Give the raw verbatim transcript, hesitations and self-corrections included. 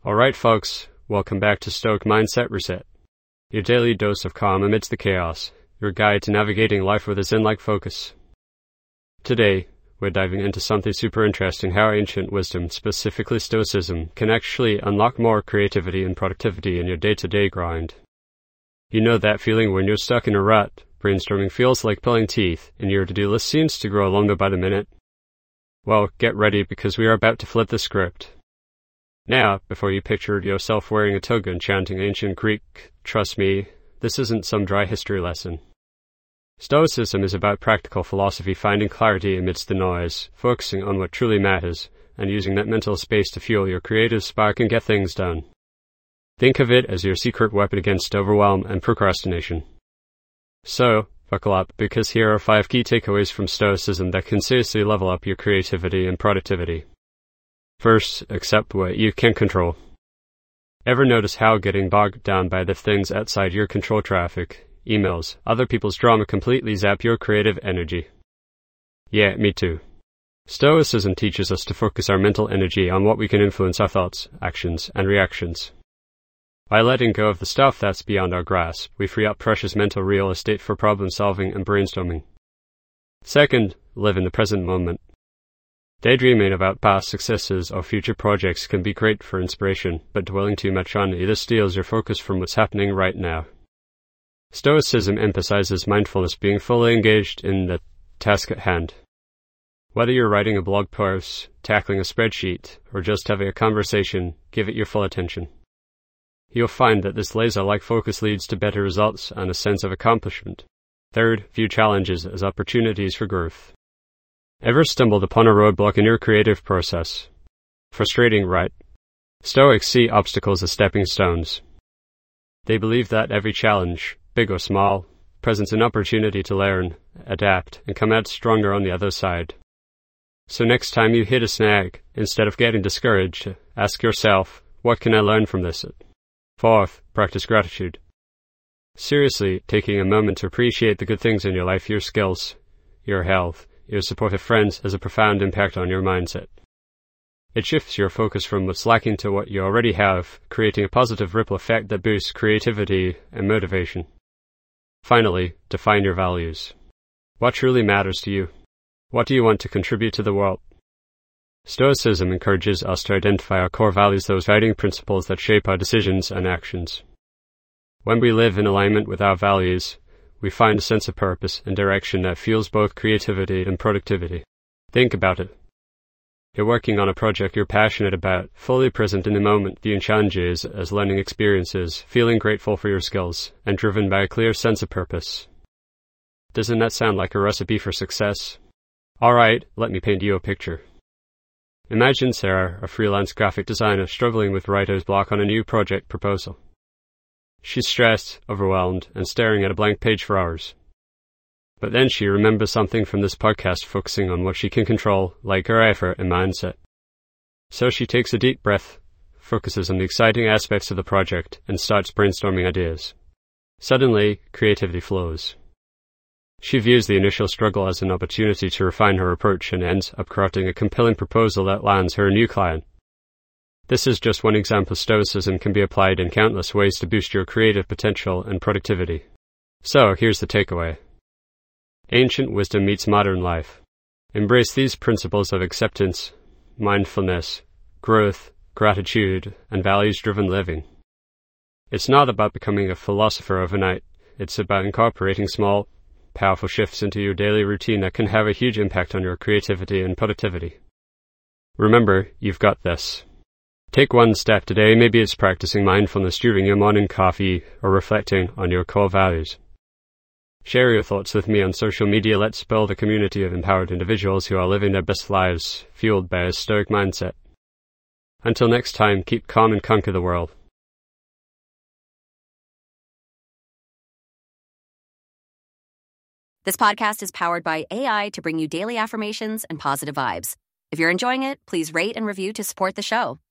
Alright folks, welcome back to Stoic Mindset Reset, your daily dose of calm amidst the chaos, your guide to navigating life with a zen-like focus. Today, we're diving into something super interesting, how ancient wisdom, specifically Stoicism, can actually unlock more creativity and productivity in your day-to-day grind. You know that feeling when you're stuck in a rut, brainstorming feels like pulling teeth, and your to-do list seems to grow longer by the minute? Well, get ready because we are about to flip the script. Now, before you pictured yourself wearing a toga and chanting ancient Greek, trust me, this isn't some dry history lesson. Stoicism is about practical philosophy, finding clarity amidst the noise, focusing on what truly matters, and using that mental space to fuel your creative spark and get things done. Think of it as your secret weapon against overwhelm and procrastination. So, buckle up, because here are five key takeaways from Stoicism that can seriously level up your creativity and productivity. First, accept what you can control. Ever notice how getting bogged down by the things outside your control, traffic, emails, other people's drama, completely zap your creative energy? Yeah, me too. Stoicism teaches us to focus our mental energy on what we can influence: our thoughts, actions, and reactions. By letting go of the stuff that's beyond our grasp, we free up precious mental real estate for problem solving and brainstorming. Second, live in the present moment. Daydreaming about past successes or future projects can be great for inspiration, but dwelling too much on either steals your focus from what's happening right now. Stoicism emphasizes mindfulness, being fully engaged in the task at hand. Whether you're writing a blog post, tackling a spreadsheet, or just having a conversation, give it your full attention. You'll find that this laser-like focus leads to better results and a sense of accomplishment. Third, view challenges as opportunities for growth. Ever stumbled upon a roadblock in your creative process? Frustrating, right? Stoics see obstacles as stepping stones. They believe that every challenge, big or small, presents an opportunity to learn, adapt, and come out stronger on the other side. So next time you hit a snag, instead of getting discouraged, ask yourself, what can I learn from this? Fourth, practice gratitude. Seriously, taking a moment to appreciate the good things in your life, your skills, your health, your supportive friends, has a profound impact on your mindset. It shifts your focus from what's lacking to what you already have, creating a positive ripple effect that boosts creativity and motivation. Finally, define your values. What truly matters to you? What do you want to contribute to the world? Stoicism encourages us to identify our core values, those guiding principles that shape our decisions and actions. When we live in alignment with our values, we find a sense of purpose and direction that fuels both creativity and productivity. Think about it. You're working on a project you're passionate about, fully present in the moment, viewing challenges as learning experiences, feeling grateful for your skills, and driven by a clear sense of purpose. Doesn't that sound like a recipe for success? Alright, let me paint you a picture. Imagine Sarah, a freelance graphic designer, struggling with writer's block on a new project proposal. She's stressed, overwhelmed, and staring at a blank page for hours. But then she remembers something from this podcast, focusing on what she can control, like her effort and mindset. So she takes a deep breath, focuses on the exciting aspects of the project, and starts brainstorming ideas. Suddenly, creativity flows. She views the initial struggle as an opportunity to refine her approach and ends up crafting a compelling proposal that lands her a new client. This is just one example. Stoicism can be applied in countless ways to boost your creative potential and productivity. So, here's the takeaway. Ancient wisdom meets modern life. Embrace these principles of acceptance, mindfulness, growth, gratitude, and values-driven living. It's not about becoming a philosopher overnight. It's about incorporating small, powerful shifts into your daily routine that can have a huge impact on your creativity and productivity. Remember, you've got this. Take one step today. Maybe it's practicing mindfulness during your morning coffee or reflecting on your core values. Share your thoughts with me on social media. Let's build a community of empowered individuals who are living their best lives, fueled by a stoic mindset. Until next time, keep calm and conquer the world. This podcast is powered by A I to bring you daily affirmations and positive vibes. If you're enjoying it, please rate and review to support the show.